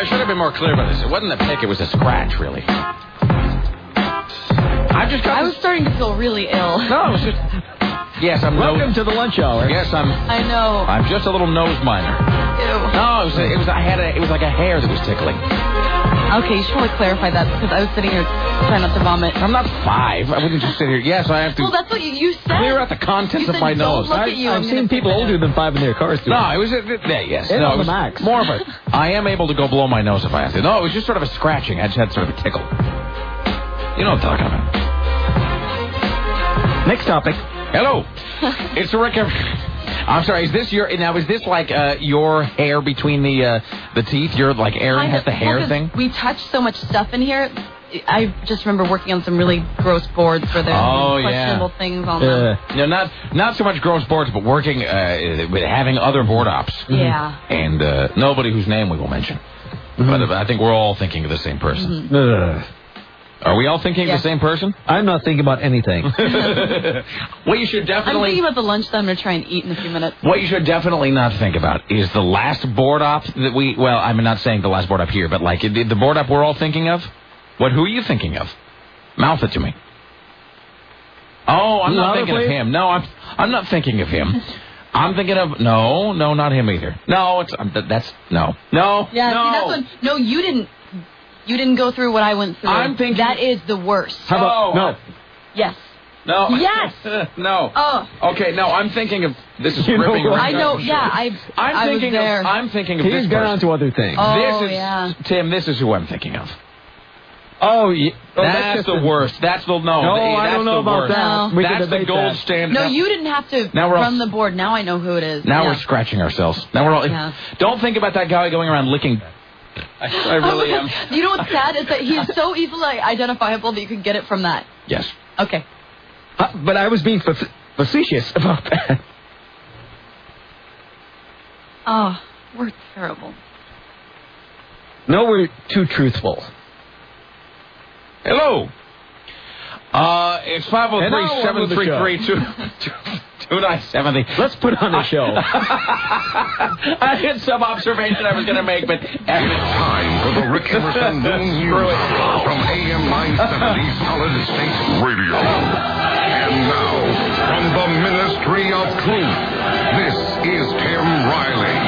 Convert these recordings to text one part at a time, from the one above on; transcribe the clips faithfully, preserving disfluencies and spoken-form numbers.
should have been more clear about this. It wasn't a pick, it was a scratch, really. I just got I was this... starting to feel really ill. No, it was just... Yes, I'm... Welcome nose... to the lunch hour. Yes, I'm... I know. I'm just a little nose minor. Ew. No, it was, a, it was, I had a, it was like a hair that was tickling. Okay, you should probably clarify that because I was sitting here trying not to vomit. I'm not five. I wouldn't just sit here. Yes, I have to Well, that's what you, you said. clear out the contents You of my said, "Don't nose. look I, at you, I've I'm seen people older than five in their cars, too. No, it was... A, yeah, yes. And no, on it was the max. more of a... I am able to go blow my nose if I have to. No, it was just sort of a scratching. I just had sort of a tickle. You know what I'm talking about. Next topic. Hello. It's Rick. I'm sorry. Is this your now? Is this like uh, your hair between the uh, the teeth? Your like airing has the hair Well, thing. We touch so much stuff in here. I just remember working on some really gross boards where there's Oh, questionable yeah. things on them. Uh, no, not not so much gross boards, but working uh, with having other board ops. Yeah. And uh, nobody whose name we will mention. Mm-hmm. But I think we're all thinking of the same person. Mm-hmm. Are we all thinking Yeah. of the same person? I'm not thinking about anything. What you should I'm definitely... thinking about the lunch that I'm going to try and eat in a few minutes. What you should definitely not think about is the last board op that we... Well, I'm not saying the last board op here, but like the the board op we're all thinking of. What? Who are you thinking of? Mouth it to me. Oh, I'm not Louder, thinking please? of him. No, I'm I'm not thinking of him. I'm thinking of... No, no, not him either. No, it's... Um, that, that's... No. No. Yeah, no. see, that's what... No, you didn't... You didn't go through what I went through. I'm thinking... That is the worst. How about... Oh, No. Yes. No. Yes. No. Oh. Okay, no, I'm thinking of... This is You know ripping what? right I know, off the yeah, show. I, I'm I thinking was there. of... I'm thinking of He's this gone person. on to other things. Oh, This is... yeah. Tim, this is who I'm thinking of. Oh, yeah. Oh, that's, just the a- worst. That's the... No, No, the, I that's don't know the about worst. that. No. We can That's the debate gold that. standard. No, Now- you didn't have to Now we're all- run the board. Now I know who it is. Now yeah. we're scratching ourselves. Now we're all... Yeah. Don't think about that guy going around licking... I, I really am. You know what's sad is that he's so easily identifiable that you can get it from that. Yes. Okay. Uh, but I was being fa- facetious about that. Oh, we're terrible. No, we're too truthful. Hello. Uh, it's five oh three, seven three three, two nine seven zero. Let's put on a show. I had some observation I was going to make, but... Time for the Rick Emerson Noon News Hour from A M nine seventy Solid State Radio. And now, from the Ministry of Truth, this is Tim Riley.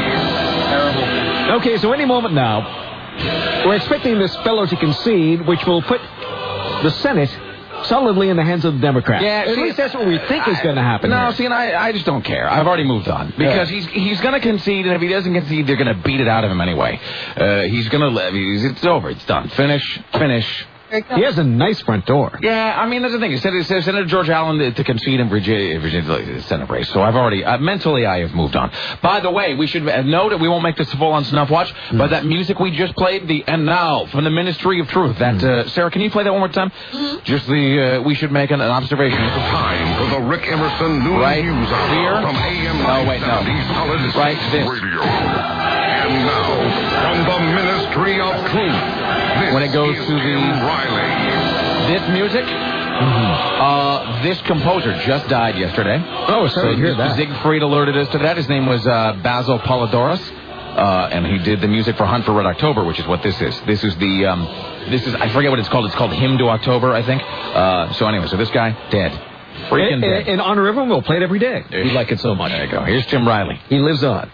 Okay, so any moment now, we're expecting this fellow to concede, which will put the Senate solidly in the hands of the Democrats. Yeah, At see, least that's what we think is going to happen. No, here. see, and I, I just don't care. I've already moved on. Because Yeah. he's he's going to concede, and if he doesn't concede, they're going to beat it out of him anyway. Uh, he's going to live. He's, it's over. It's done. Finish. Finish. He has a nice front door. Yeah, I mean, that's the thing. It said, it said Senator George Allen to, to concede in Virginia, Virginia Senate race. So I've already, uh, mentally, I have moved on. By the way, we should note that we won't make this full on snuff watch, mm. but that music we just played, the and now from the Ministry of Truth. That uh, Sarah, can you play that one more time? Mm-hmm. Just the uh, we should make an, an observation. Time for the Rick Emerson Noon right News Hour here. from A M Oh wait, no. Solid Right State this. Radio. And now, from the Ministry of Truth, this when it goes is to the Tim Riley. This music, mm-hmm. uh, this composer just died yesterday. Oh, sorry so to hear that. Siegfried alerted us to that. His name was uh, Basil Polidorus, uh, and he did the music for Hunt for Red October, which is what this is. This is the, um, this is I forget what it's called. It's called Hymn to October, I think. Uh, so anyway, so this guy dead, freaking in, dead. In honor of him, we'll play it every day. We like it so much. There you go. Here's Tim Riley. He lives on.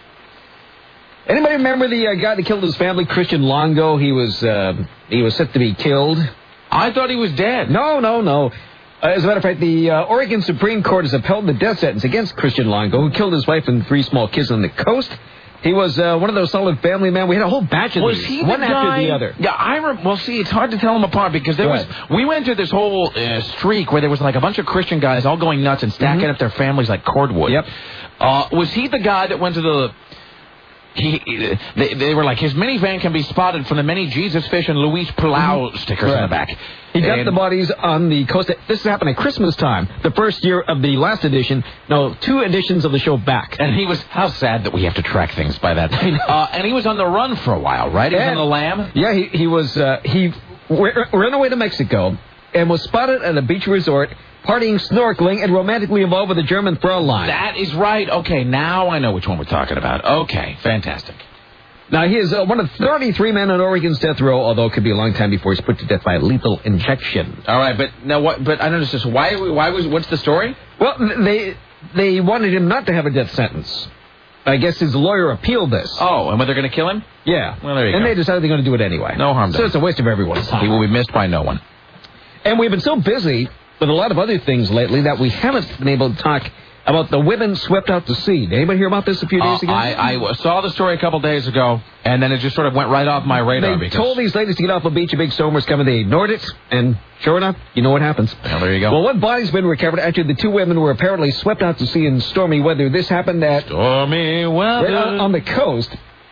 Anybody remember the uh, guy that killed his family, Christian Longo? He was uh, he was set to be killed. I thought he was dead. No, no, no. Uh, as a matter of fact, the uh, Oregon Supreme Court has upheld the death sentence against Christian Longo, who killed his wife and three small kids on the coast. He was uh, one of those solid family men. We had a whole batch of was these, he the one guy? after the other. Yeah, I re- well, see, it's hard to tell them apart because there Go was ahead. we went through this whole uh, streak where there was like a bunch of Christian guys all going nuts and stacking Mm-hmm. up their families like cordwood. Yep. Uh, was he the guy that went to the? He, they, they were like, his minivan can be spotted from the many Jesus Fish and Luis Palau Mm-hmm. stickers in the back. He dumped And- the bodies on the coast. This happened at Christmas time, the first year of the last edition. No, two editions of the show back. And he was, how sad that we have to track things by that. Uh, and he was on the run for a while, right? He was And- on the lam? Yeah, he, he was, uh, he w- ran away to Mexico and was spotted at a beach resort, partying, snorkeling, and romantically involved with a German Fraulein. That is right. Okay, now I know which one we're talking about. Okay, fantastic. Now, he is uh, one of thirty-three men on Oregon's death row, although it could be a long time before he's put to death by lethal injection. All right, but now what? But I don't understand. Why? Why was? What's the story? Well, they they wanted him not to have a death sentence. I guess his lawyer appealed this. Oh, and when they're going to kill him? Yeah. Well, there you and go. they decided they're going to do it anyway. No harm done. So it's a waste of everyone's time. He will be missed by no one. And we've been so busy with a lot of other things lately that we haven't been able to talk about the women swept out to sea. Did anybody hear about this a few days uh, ago? I, I saw the story a couple days ago, and then it just sort of went right off my radar. They because... told these ladies to get off the beach. A big storm was coming. They ignored it, and sure enough, you know what happens. Well, there you go. Well, one body's been recovered after the two women were apparently swept out to sea in stormy weather. This happened at stormy weather right on, on the coast.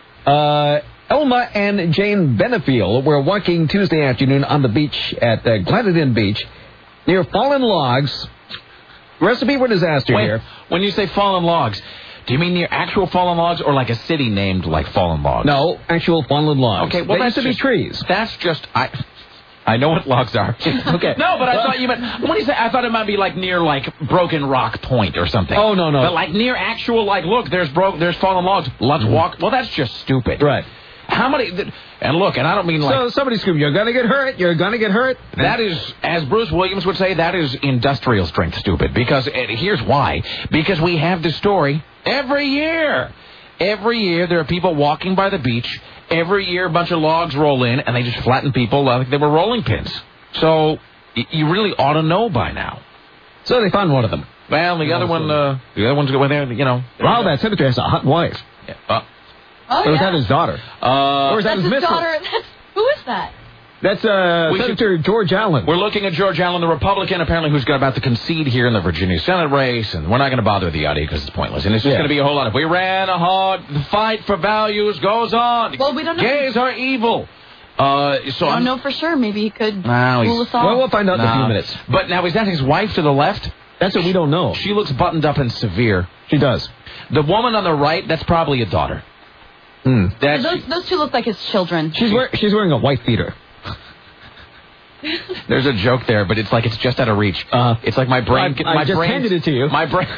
Uh, Elma and Jane Benefiel were walking Tuesday afternoon on the beach at uh, Gladden Beach near fallen logs. Recipe for disaster Wait, here. When you say fallen logs, do you mean near actual fallen logs or like a city named like Fallen Logs? No, actual fallen logs. Okay, well they that's used to just, be trees. That's just I. I know what logs are. Okay. No, but I thought you meant when you say I thought it might be like near like Broken Rock Point or something. Oh no no. But like near actual like look, there's broke there's fallen logs. Let's mm-hmm. walk. Well, that's just stupid. Right. How many? And look, and I don't mean like. So somebody screamed, "You're gonna get hurt! You're gonna get hurt!" That is, as Bruce Williams would say, that is industrial strength stupid. Because and here's why: because we have the story every year. Every year there are people walking by the beach. Every year a bunch of logs roll in, and they just flatten people like they were rolling pins. So you really ought to know by now. So they found one of them. Well, the other one, uh, the other one's going there. You know. Wow, that senator has a hot wife. Yeah. Uh, Oh, or is yeah. that his daughter? Uh, or is that That's his, his mistress? daughter. That's, who is that? That's uh, We Senator should, George Allen. We're looking at George Allen, the Republican, apparently, who's got about to concede here in the Virginia Senate race, and we're not going to bother the audio because it's pointless. And it's just Yeah. going to be a whole lot of, we ran a hard, the fight for values goes on. Well, we don't know. Gays are evil. Uh, so I I'm, don't know for sure. Maybe he could No, he's- rule us all. Well, we'll find out in a few Nah. minutes. But now, is that his wife to the left? That's what we don't know. She looks buttoned up and severe. She does. The woman on the right, that's probably a daughter. Hmm. That's, those, those two look like his children. She's wear, she's wearing a white beater. There's a joke there, but it's like it's just out of reach. Uh, it's like my brain. I, I my just brain, handed it to you. My brain.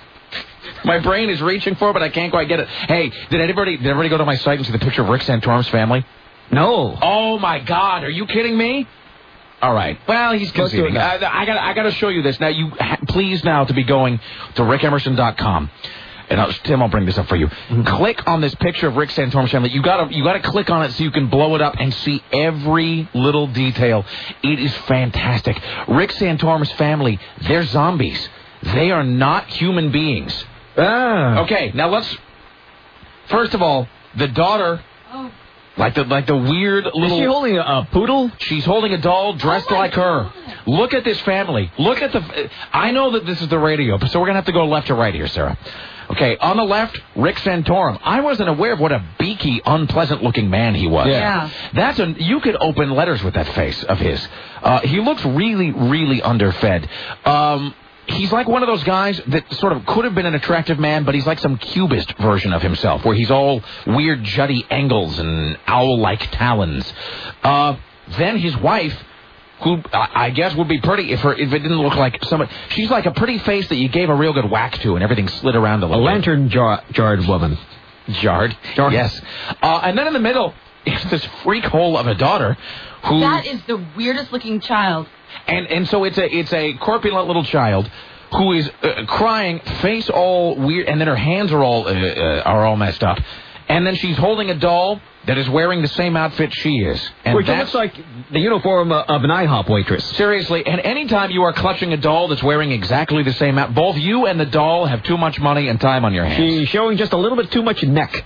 My brain is reaching for it, but I can't quite get it. Hey, did anybody did everybody go to my site and see the picture of Rick Santorum's family? No. Oh my God! Are you kidding me? All right. Well, he's Let's do it conceding. now. I, I got I got to show you this now. You ha- please now to be going to rick emerson dot com. And I'll, Tim, I'll bring this up for you. Mm-hmm. Click on this picture of Rick Santorum's family. You gotta, you gotta click on it so you can blow it up and see every little detail. It is fantastic. Rick Santorum's family, they're zombies. They are not human beings. Ah. Okay, now let's. First of all, the daughter, Oh. like the like the weird little. Is she holding a, a poodle? She's holding a doll dressed Oh my like her. God. Look at this family. Look at the. I know that this is the radio, so we're gonna have to go left to right here, Sarah. Okay, on the left, Rick Santorum. I wasn't aware of what a beaky, unpleasant-looking man he was. Yeah. Yeah. That's a. You could open letters with that face of his. Uh, he looks really, really underfed. Um, he's like one of those guys that sort of could have been an attractive man, but he's like some cubist version of himself, where he's all weird, juddy angles and owl-like talons. Uh, then his wife, who I guess would be pretty if her if it didn't look like somebody. She's like a pretty face that you gave a real good whack to, and everything slid around a A little. lantern jar- jarred woman. bit. jarred, Jarred. yes. Uh, and then in the middle is this freak hole of a daughter, who That is the weirdest looking child. and and so it's a it's a corpulent little child who is uh, crying, face all weird, and then her hands are all uh, uh, are all messed up, and then she's holding a doll that is wearing the same outfit she is. And Which that's, looks like the uniform uh, of an IHOP waitress. seriously, and anytime you are clutching a doll that's wearing exactly the same outfit, both you and the doll have too much money and time on your hands. She's showing just a little bit too much neck.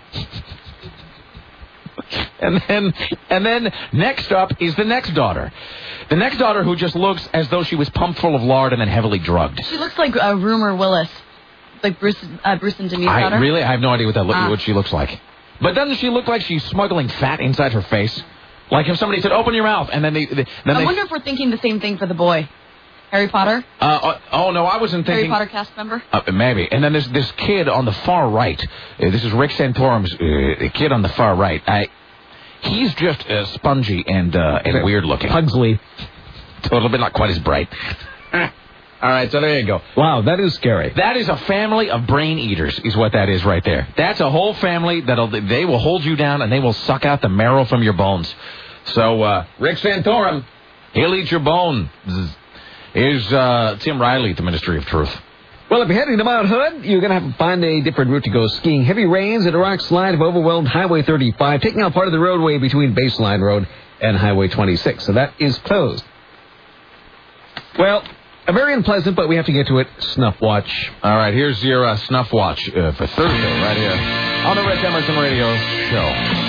And then, and then next up is the next daughter. The next daughter who just looks as though she was pumped full of lard and then heavily drugged. She looks like uh, Rumor Willis, like Bruce, uh, Bruce and Denise I daughter. really, I have no idea what that look, Ah. what she looks like. But doesn't she look like she's smuggling fat inside her face? Like if somebody said, "Open your mouth," and then they, they then I they. wonder if we're thinking the same thing for the boy, Harry Potter. Uh, uh, oh no, I wasn't Harry thinking. Potter cast member. Uh, maybe. And then there's this kid on the far right. Uh, this is Rick Santorum's uh, kid on the far right. I, he's just uh, spongy and uh, and weird looking. Pugsley. A little bit not quite as bright. All right, so there you go. Wow, that is scary. That is a family of brain eaters, is what that is right there. That's a whole family that'll they will hold you down and they will suck out the marrow from your bones. So, uh, Rick Santorum, he'll eat your bone. Here's uh, Tim Riley at the Ministry of Truth. Well, if you're heading to Mount Hood, you're going to have to find a different route to go skiing. Heavy rains and a rock slide have overwhelmed Highway thirty-five, taking out part of the roadway between Baseline Road and Highway twenty-six. So that is closed. Well, a very unpleasant, but we have to get to it, Snuff Watch. All right, here's your uh, Snuff Watch uh, for Thursday right here on the Rick Emerson Radio Show.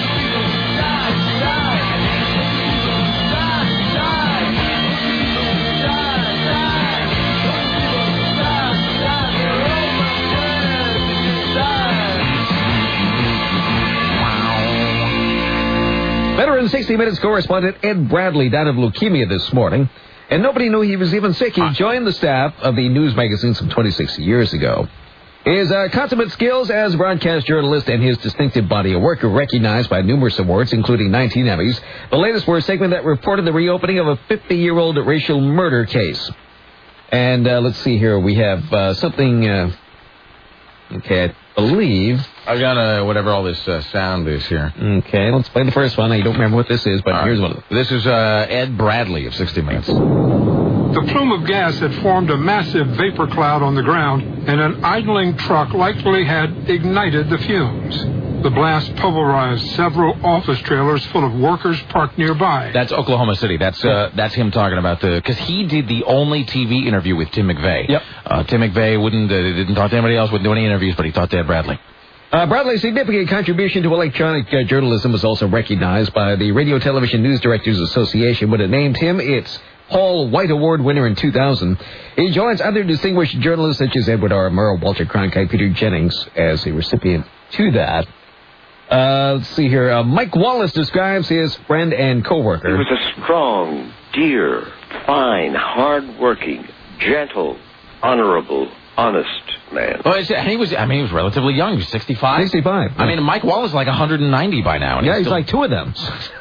Veteran sixty minutes correspondent Ed Bradley died of leukemia this morning, and nobody knew he was even sick. He joined the staff of the news magazine some twenty-six years ago. His uh, consummate skills as a broadcast journalist and his distinctive body of work are recognized by numerous awards, including nineteen Emmys. The latest were a segment that reported the reopening of a fifty-year-old racial murder case. And uh, let's see here. We have uh, something... Uh, okay, I believe... I've got uh, whatever all this uh, sound is here. Okay, let's play the first one. I don't remember what this is, but all here's right. one. This is uh, Ed Bradley of sixty minutes. The plume of gas had formed a massive vapor cloud on the ground, and an idling truck likely had ignited the fumes. The blast pulverized several office trailers full of workers parked nearby. That's Oklahoma City. That's uh, that's him talking about the... Because he did the only T V interview with Tim McVeigh. Yep. Uh, Tim McVeigh wouldn't uh, didn't talk to anybody else, wouldn't do any interviews, but he talked to Ed Bradley. Uh, Bradley's significant contribution to electronic uh, journalism was also recognized by the Radio Television News Directors Association when it named him its Paul White Award winner in two thousand. He joins other distinguished journalists such as Edward R. Murrow, Walter Cronkite, Peter Jennings as a recipient to that. Uh, let's see here. Uh, Mike Wallace describes his friend and co-worker. He was a strong, dear, fine, hard-working, gentle, honorable, honest man. Well, it's, he was. I mean, he was relatively young. He was sixty-five. sixty-five. I mean, Mike Wallace is like one hundred ninety by now. And yeah, he's, he's still, like two of them.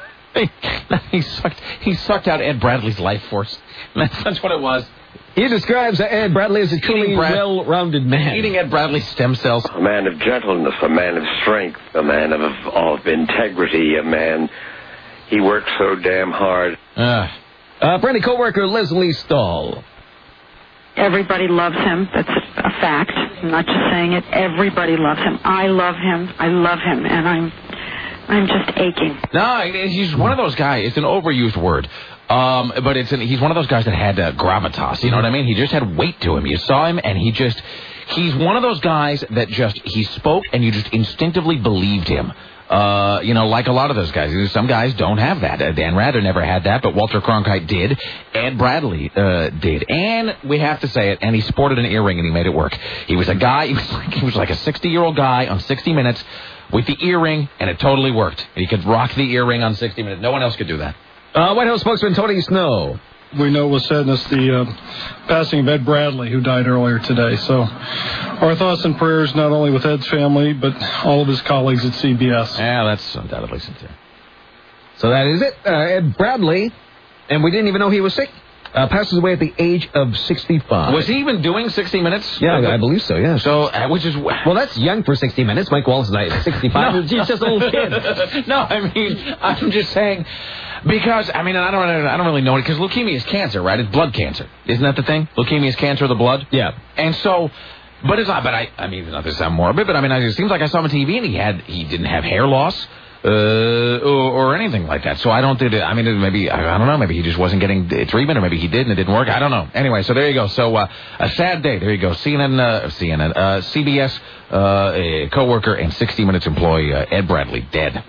he sucked. He sucked out Ed Bradley's life force. That's, that's what it was. He describes Ed Bradley as a truly Brad- well-rounded man. Eating Ed Bradley's stem cells. A man of gentleness, a man of strength, a man of, of integrity, a man... He worked so damn hard. Uh, uh, friendly co-worker Leslie Stahl. Everybody loves him. That's a fact. I'm not just saying it. Everybody loves him. I love him. I love him. And I'm... I'm just aching. No, he's one of those guys. It's an overused word. Um, but it's an, he's one of those guys that had uh, gravitas, you know what I mean? He just had weight to him. You saw him, and he just, he's one of those guys that just, he spoke, and you just instinctively believed him. Uh, you know, like a lot of those guys. Some guys don't have that. Uh, Dan Rather never had that, but Walter Cronkite did. Ed Bradley uh, did. And we have to say it, and he sported an earring, and he made it work. He was a guy, he was like, he was like a sixty-year-old guy on sixty minutes with the earring, and it totally worked. He could rock the earring on sixty minutes. No one else could do that. Uh, White House spokesman Tony Snow. We know with sadness the uh, passing of Ed Bradley, who died earlier today. So our thoughts and prayers not only with Ed's family, but all of his colleagues at C B S. Yeah, that's undoubtedly sincere. So that is it. Uh, Ed Bradley, and we didn't even know he was sick, uh, passes away at the age of sixty-five. Was he even doing sixty minutes? Yeah, I, I believe so, yeah. So, uh, which is... Well, that's young for sixty minutes. Mike Wallace is like sixty-five. No. He's just a little kid. No, I mean, I'm just saying... Because, I mean, I don't I don't really know it, because leukemia is cancer, right? It's blood cancer. Isn't that the thing? Leukemia is cancer of the blood? Yeah. And so, but it's not, but I, I mean, not to sound morbid, but I mean, it seems like I saw him on T V and he had, he didn't have hair loss, uh, or, or anything like that. So I don't think, I mean, maybe, I don't know, maybe he just wasn't getting treatment, or maybe he did and it didn't work. I don't know. Anyway, so there you go. So, uh, a sad day. There you go. C N N, uh, C N N, uh, C B S, uh, a co-worker and sixty minutes employee, uh, Ed Bradley, dead.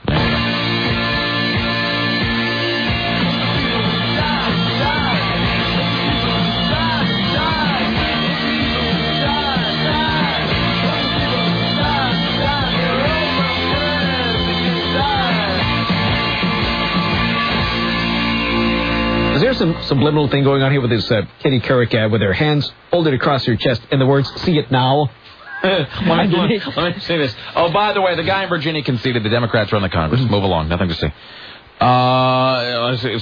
Some subliminal thing going on here with this uh, Kitty Couric ad with her hands folded across her chest and the words, see it now. let, me, let me say this. Oh, by the way, the guy in Virginia conceded. The Democrats run the Congress. Move along. Nothing to see. Uh, let's see.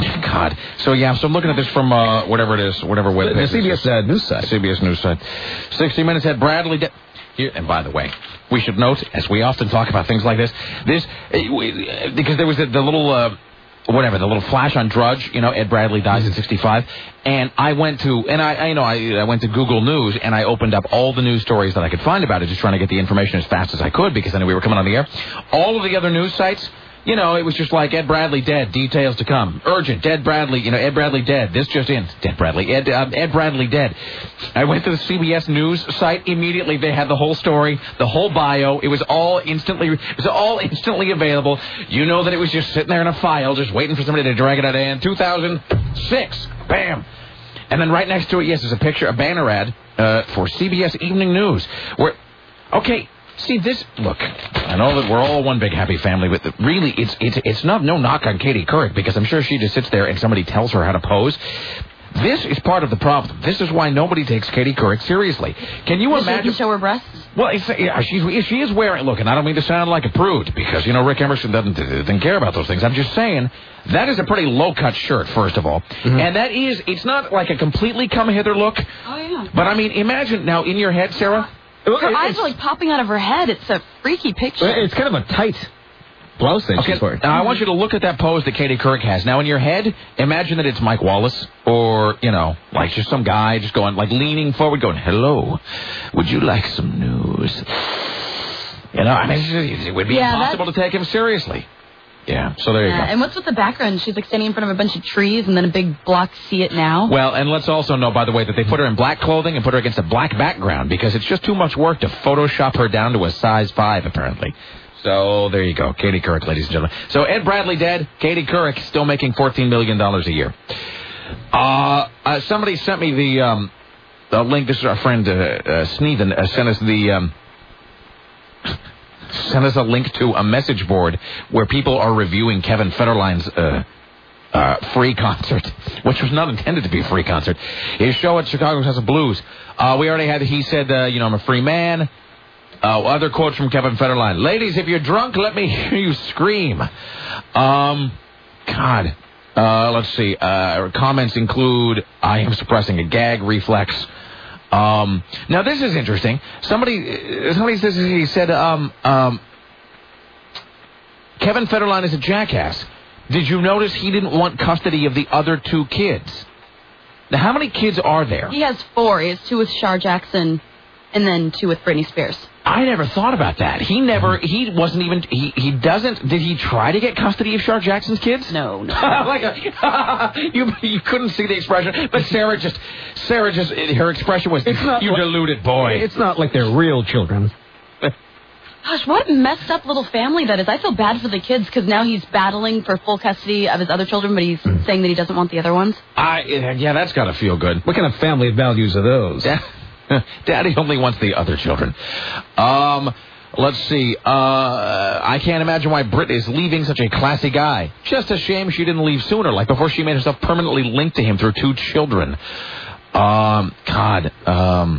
God. So, yeah, so I'm looking at this from uh, whatever it is, whatever web page. The C B S uh, news site. C B S news site. sixty Minutes had Bradley... De- Here, and by the way, we should note, as we often talk about things like this, this because there was the, the little, uh, whatever, the little flash on Drudge, you know, Ed Bradley dies at sixty-five, and I went to, and I, I you know, I, I went to Google News, and I opened up all the news stories that I could find about it, just trying to get the information as fast as I could, because I knew we were coming on the air. All of the other news sites... You know, it was just like Ed Bradley dead, details to come. Urgent, Ed Bradley, you know, Ed Bradley dead. This just in, Ed Bradley, Ed, uh, Ed Bradley dead. I went to the C B S News site. Immediately, they had the whole story, the whole bio. It was all instantly, it was all instantly available. You know that it was just sitting there in a file, just waiting for somebody to drag it out. And two thousand six, bam. And then right next to it, yes, there's a picture, a banner ad uh, for C B S Evening News. Where, okay. See, this, look, I know that we're all one big happy family, but really, it's it's it's not no knock on Katie Couric, because I'm sure she just sits there and somebody tells her how to pose. This is part of the problem. This is why nobody takes Katie Couric seriously. Can you Does imagine? She show her breasts? Well, it's, yeah, she's, she is wearing, look, and I don't mean to sound like a prude, because, you know, Rick Emerson doesn't, doesn't care about those things. I'm just saying, that is a pretty low-cut shirt, first of all. Mm-hmm. And that is, it's not like a completely come-hither look. Oh, yeah. But, I mean, imagine, now, in your head, Sarah... Her it, eyes are like popping out of her head. It's a freaky picture. It's kind of a tight blouse that okay, she's wearing. Now, I want you to look at that pose that Katie Couric has. Now, in your head, imagine that it's Mike Wallace or, you know, like just some guy just going, like leaning forward going, hello, would you like some news? You know, I mean, it would be yeah, impossible that's... to take him seriously. Yeah, so there yeah, you go. And what's with the background? She's like standing in front of a bunch of trees and then a big block, see it now. Well, and let's also know, by the way, that they put her in black clothing and put her against a black background because it's just too much work to Photoshop her down to a size five, apparently. So there you go. Katie Couric, ladies and gentlemen. So Ed Bradley dead, Katie Couric still making fourteen million dollars a year. Uh, uh, somebody sent me the, um, the link. This is our friend uh, uh, Sneven uh, sent us the... Um, Send us a link to a message board where people are reviewing Kevin Federline's uh, uh, free concert, which was not intended to be a free concert. His show at Chicago's House of Blues. Uh, we already had, he said, uh, you know, I'm a free man. Uh, other quotes from Kevin Federline. Ladies, if you're drunk, let me hear you scream. Um, God. Uh, let's see. Uh, comments include, I am suppressing a gag reflex. Um, now, this is interesting. Somebody somebody says, he said, um, um, Kevin Federline is a jackass. Did you notice he didn't want custody of the other two kids? Now, how many kids are there? He has four. He has two with Shar Jackson and then two with Britney Spears. I never thought about that. He never, he wasn't even, he, he doesn't, did he try to get custody of Shar Jackson's kids? No, no. like a, you, you couldn't see the expression, but Sarah just, Sarah just, her expression was, it's not you like, deluded boy. It's not like they're real children. Gosh, what messed up little family that is. I feel bad for the kids because now he's battling for full custody of his other children, but he's mm. saying that he doesn't want the other ones. I, yeah, that's got to feel good. What kind of family values are those? Yeah. Daddy only wants the other children. Um, let's see. Uh, I can't imagine why Britt is leaving such a classy guy. Just a shame she didn't leave sooner, like before she made herself permanently linked to him through two children. Um, God. Um,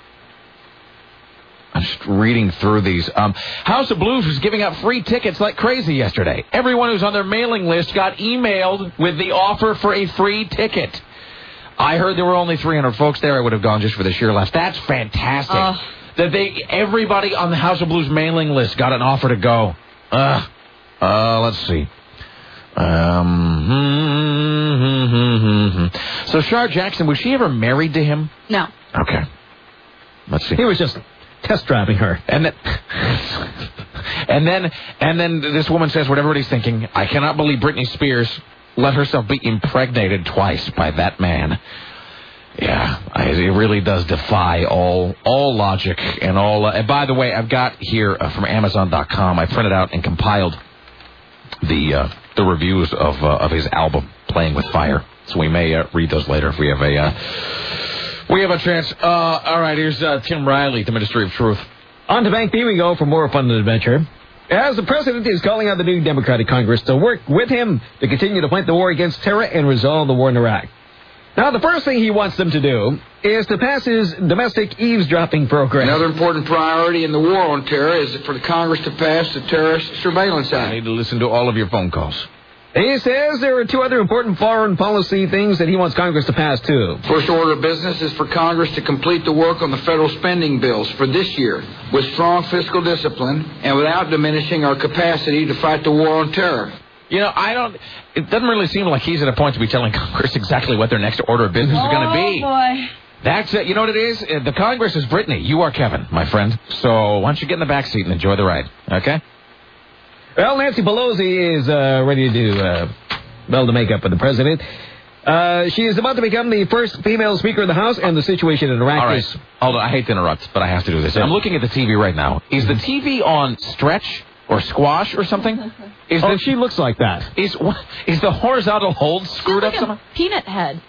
I'm just reading through these. Um, House of Blues was giving out free tickets like crazy yesterday. Everyone who's on their mailing list got emailed with the offer for a free ticket. I heard there were only three hundred folks there. I would have gone just for the sheer laughs. That's fantastic. Uh, that they everybody on the House of Blues mailing list got an offer to go. Uh, uh, let's see. Um, hmm, hmm, hmm, hmm. So Shar Jackson, was she ever married to him? No. Okay. Let's see. He was just test driving her. And then, and then, and then this woman says what everybody's thinking. I cannot believe Britney Spears let herself be impregnated twice by that man. Yeah, I, it really does defy all all logic and all. Uh, and by the way, I've got here uh, from Amazon dot com. I printed out and compiled the uh, the reviews of uh, of his album Playing with Fire. So we may uh, read those later if we have a uh, we have a chance. Uh, all right, here's uh, Tim Riley, the Ministry of Truth. On to Bank B we go for more fun and adventure. As the president is calling on the new Democratic Congress to work with him to continue to fight the war against terror and resolve the war in Iraq. Now, the first thing he wants them to do is to pass his domestic eavesdropping program. Another important priority in the war on terror is for the Congress to pass the Terrorist Surveillance Act. I need to listen to all of your phone calls. He says there are two other important foreign policy things that he wants Congress to pass, too. First order of business is for Congress to complete the work on the federal spending bills for this year with strong fiscal discipline and without diminishing our capacity to fight the war on terror. You know, I don't... It doesn't really seem like he's at a point to be telling Congress exactly what their next order of business is going to be. Oh, boy. That's it. You know what it is? Uh, The Congress is Brittany. You are Kevin, my friend. So why don't you get in the back seat and enjoy the ride, okay? Well, Nancy Pelosi is uh, ready to, uh, well, to make up for the president. Uh, she is about to become the first female Speaker of the House, and the situation in Iraq All right. is... Hold on. I hate to interrupt, but I have to do this. I'm looking at the T V right now. Is the T V on stretch or squash or something? Is Oh, the, she looks like that. Is, is the horizontal hold screwed Like up a somehow? peanut head.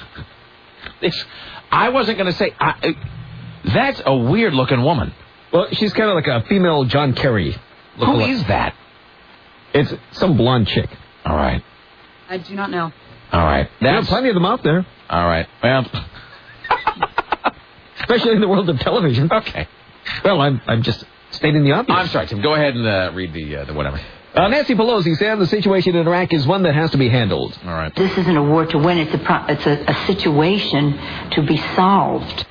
It's, I wasn't going to say... I, uh, that's a weird-looking woman. Well, she's kind of like a female John Kerry. Who is that? It's some blonde chick. All right. I do not know. All right. There are That's... plenty of them out there, All right. Well... especially in the world of television. Okay. Well, I'm I'm just stating the obvious. I'm sorry, Tim. Go ahead and uh, read the, uh, the whatever. Uh, Nancy Pelosi said the situation in Iraq is one that has to be handled. All right. This isn't a war to win. It's a pro- it's a, a situation to be solved.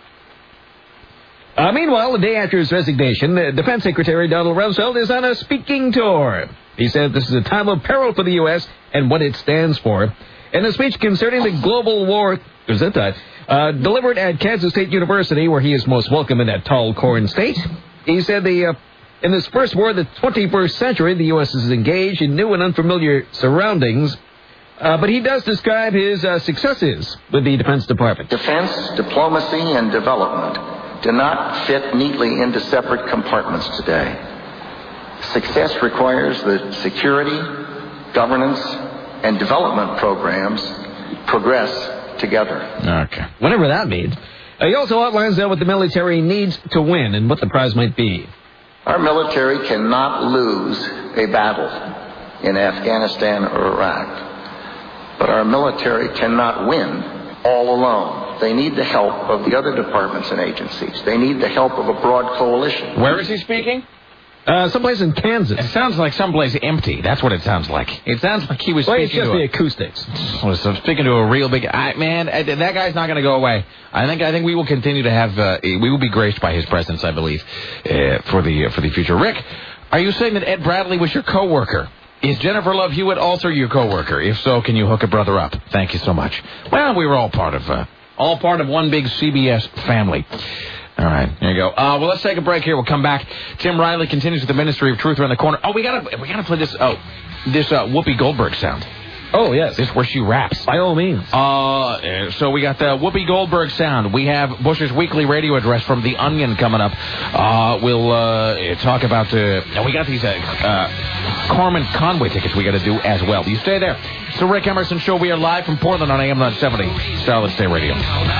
Uh, meanwhile, the day after his resignation, uh, Defense Secretary Donald Rumsfeld is on a speaking tour. He said this is a time of peril for the U S and what it stands for. In a speech concerning the global war, is that that, uh, delivered at Kansas State University, where he is most welcome in that tall corn state, he said the uh, in this first war of the twenty-first century, the U S is engaged in new and unfamiliar surroundings. Uh, but he does describe his uh, successes with the Defense Department. Defense, diplomacy, and development do not fit neatly into separate compartments today. Success requires that security, governance, and development programs progress together. Okay. Whatever that means. Uh, he also outlines uh, what the military needs to win and what the prize might be. Our military cannot lose a battle in Afghanistan or Iraq, but our military cannot win all alone. They need the help of the other departments and agencies. They need the help of a broad coalition. Where is he speaking? Uh, someplace in Kansas. It sounds like someplace empty. That's what it sounds like. It sounds like he was Well, it's speaking just to the a, acoustics. was speaking to a real big... I, man, I, that guy's not going to go away. I think I think we will continue to have... Uh, we will be graced by his presence, I believe, uh, for the uh, for the future. Rick, are you saying that Ed Bradley was your coworker? Is Jennifer Love Hewitt also your coworker? If so, can you hook a brother up? Thank you so much. Well, we were all part of uh, all part of one big C B S family. All right, there you go. Uh, well, let's take a break here. We'll come back. Tim Riley continues with the Ministry of Truth around the corner. Oh, we gotta we gotta play this. Oh, this uh, Whoopi Goldberg sound. Oh yes, this is where she raps. By all means. Uh, so we got the Whoopi Goldberg sound. We have Bush's weekly radio address from The Onion coming up. Uh, we'll uh, talk about. Uh, we got these uh, uh, Corman Conway tickets we got to do as well. You stay there. It's the Rick Emerson Show. We are live from Portland on A M nine seventy. Solid State Radio.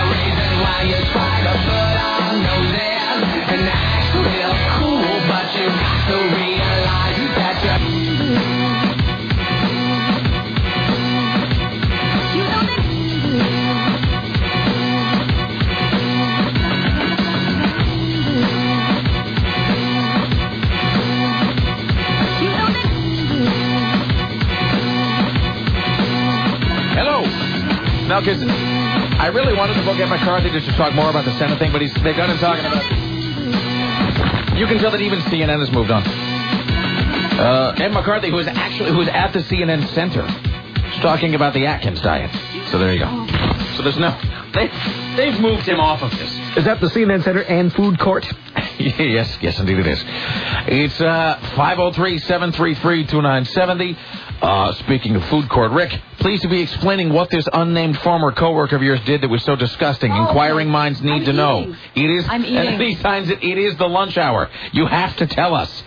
No, because I really wanted to book Ed McCarthy just to talk more about the Senate thing, but he's, they got him talking about it. You can tell that even C N N has moved on. Uh, Ed McCarthy, who was actually who was at the C N N Center, is talking about the Atkins diet. So there you go. So there's no... They, they've moved him off of this. Is that the C N N Center and food court? yes, yes, indeed it is. It's uh, five oh three, seven three three, two nine seven oh. Uh, speaking of food court, Rick, please to be explaining what this unnamed former coworker of yours did that was so disgusting. Oh, Inquiring minds need I'm to eating. know. It is, I'm eating. and he signs it, it is the lunch hour. You have to tell us.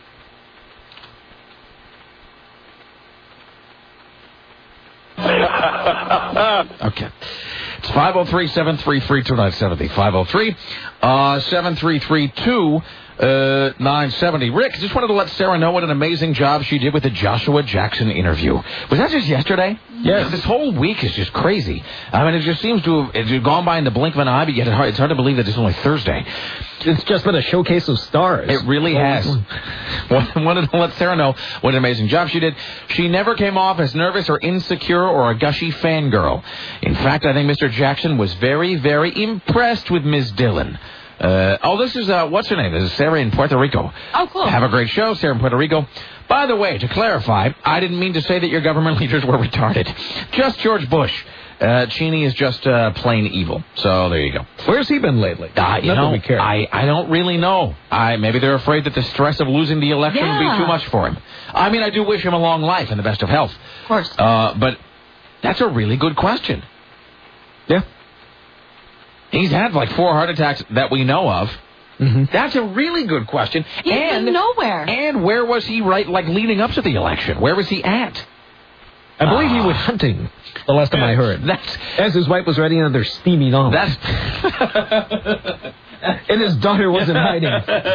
Okay. It's five oh three, seven three three, two nine seven oh. five oh three, seven three three, two nine seven oh. Rick, just wanted to let Sarah know what an amazing job she did with the Joshua Jackson interview. Was that just yesterday? Yes. This whole week is just crazy. I mean, it just seems to have it's gone by in the blink of an eye, but yet it's hard to believe that it's only Thursday. It's just been a showcase of stars. It really has. Wanted to let Sarah know what an amazing job she did. She never came off as nervous or insecure or a gushy fangirl. In fact, I think Mister Jackson was very, very impressed with Miz Dillon. Uh, oh, this is, uh, what's her name? This is Sarah in Puerto Rico. Oh, cool. Have a great show, Sarah in Puerto Rico. By the way, to clarify, I didn't mean to say that your government leaders were retarded. Just George Bush. Uh, Cheney is just uh, plain evil. So there you go. Where's he been lately? Uh, you Not know, that we care. I, I don't really know. I Maybe they're afraid that the stress of losing the election Yeah. will be too much for him. I mean, I do wish him a long life and the best of health. Of course. Uh, but that's a really good question. Yeah. He's had like four heart attacks that we know of. Mm-hmm. That's a really good question. He's and been nowhere. And where was he right, like leading up to the election? Where was he at? I believe uh, he went hunting the last time I heard. That's as his wife was riding on their steamy omelet. That's and his daughter was in hiding.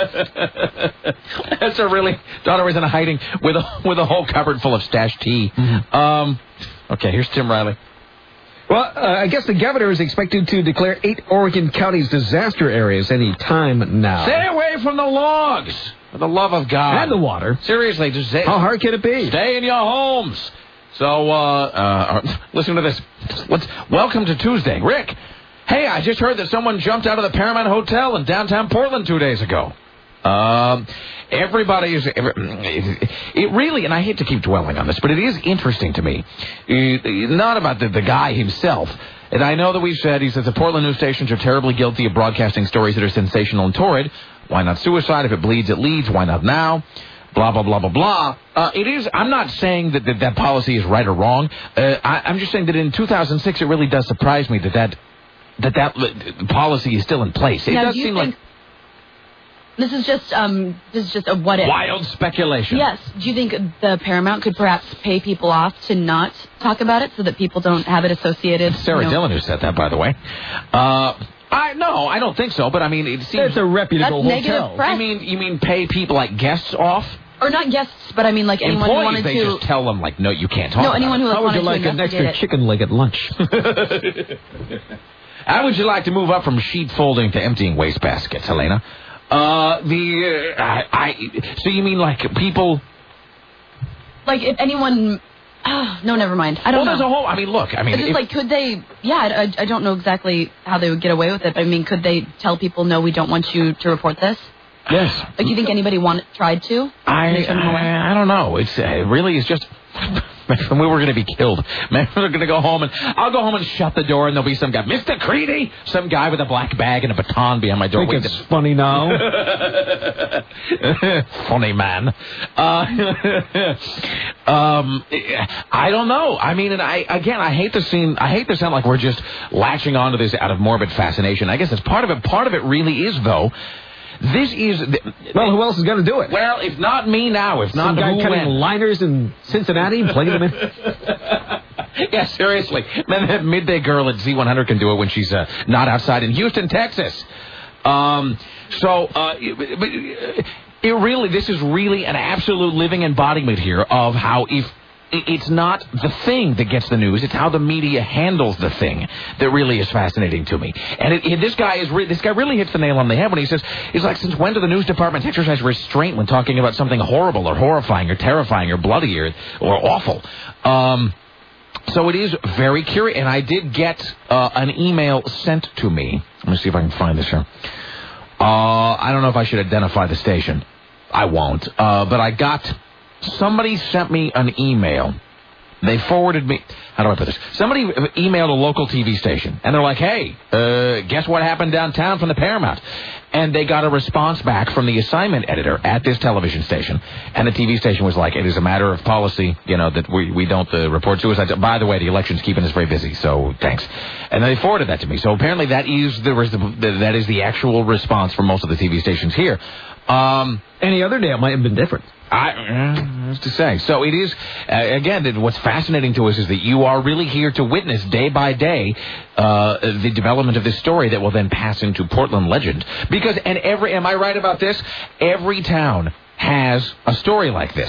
That's a really daughter was in hiding with a with a whole cupboard full of stashed tea. Mm-hmm. Um, okay, here's Tim Riley. Well, uh, I guess the governor is expected to declare eight Oregon counties disaster areas any time now. Stay away from the logs, for the love of God. And the water. Seriously, just stay. How hard can it be? Stay in your homes. So, uh, uh, listen to this. Let's, welcome to Tuesday. Rick, hey, I just heard that someone jumped out of the Paramount Hotel in downtown Portland two days ago. Um, everybody is, it really, and I hate to keep dwelling on this, but it is interesting to me, not about the, the guy himself. And I know that we've said, he says, the Portland news stations are terribly guilty of broadcasting stories that are sensational and torrid. Why not suicide? If it bleeds, it leads. Why not now? Blah, blah, blah, blah, blah. Uh, it is, I'm not saying that that, that policy is right or wrong. Uh, I, I'm just saying that in two thousand six, it really does surprise me that that, that, that policy is still in place. It now, does do you seem think like... This is just um, this is just a what if. Wild speculation. Yes. Do you think the Paramount could perhaps pay people off to not talk about it so that people don't have it associated? Sarah you know? Dillon who said that, by the way. Uh, I no, I don't think so. But I mean, it seems it's a reputable That's hotel. negative press. You mean you mean pay people like guests off? Or not guests, but I mean like anyone Employees, who wanted they to. just tell them like, no, you can't talk. No, about anyone it. who How would wanted you like to an extra investigate it. chicken leg at lunch? How would you like to move up from sheet folding to emptying wastebaskets, Helena? Uh, the uh, I, I. So you mean like people? Like if anyone. Oh, no, never mind. I don't well, know. there's a whole. I mean, look. I mean, It's just if, like, could they? Yeah, I, I don't know exactly how they would get away with it. But I mean, could they tell people, no, we don't want you to report this? Yes. Like, do you think anybody wanted tried to? I, I I don't know. It's uh, it really is just. We were going to be killed. Man, we're going to go home and I'll go home and shut the door and there'll be some guy, Mister Creedy, some guy with a black bag and a baton behind my door. Think it's funny now. Funny man. Uh, um, I don't know. I mean, and I again, I hate to seem, I hate to sound like we're just latching onto this out of morbid fascination. I guess that's part of it. Part of it really is though. This is... Well, who else is going to do it? Well, if not me now, if not Some guy who cutting when? liners in Cincinnati and plugging them in? Yeah, seriously. Man, that midday girl at Z one hundred can do it when she's uh, not outside in Houston, Texas. Um, so, uh, it, it really, this is really an absolute living embodiment here of how if... It's not the thing that gets the news. It's how the media handles the thing that really is fascinating to me. And it, it, this guy is re- this guy really hits the nail on the head when he says, he's like, since when do the news departments exercise restraint when talking about something horrible or horrifying or terrifying or bloody or, or awful? Um, so it is very curious. And I did get uh, an email sent to me. Let me see if I can find this here. Uh, I don't know if I should identify the station. I won't. Uh, but I got... Somebody sent me an email. They forwarded me... How do I put this? Somebody emailed a local T V station. And they're like, hey, uh, guess what happened downtown from the Paramount? And they got a response back from the assignment editor at this television station. And the T V station was like, it is a matter of policy, you know, that we, we don't uh, report suicide. By the way, the election's keeping us very busy, so thanks. And they forwarded that to me. So apparently that is the, the that is the actual response from most of the T V stations here. Um, Any other day it might have been different. I uh, have to say. So it is, uh, again, what's fascinating to us is that you are really here to witness day by day uh, the development of this story that will then pass into Portland legend. Because, and every, am I right about this? Every town has a story like this.